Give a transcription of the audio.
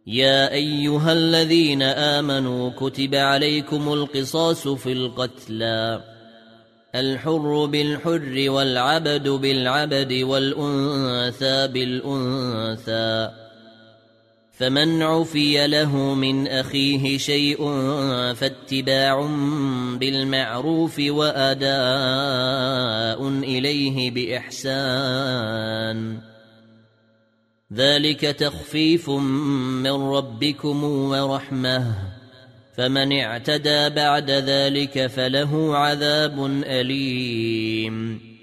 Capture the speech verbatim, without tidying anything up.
يا أيها الذين آمنوا كتب عليكم القصاص في القتلى الحر بالحر والعبد بالعبد والأنثى بالأنثى فمن عفي له من أخيه شيء فاتباع بالمعروف وأداء إليه بإحسان ذلك تخفيف من ربكم ورحمة فمن اعتدى بعد ذلك فله عذاب أليم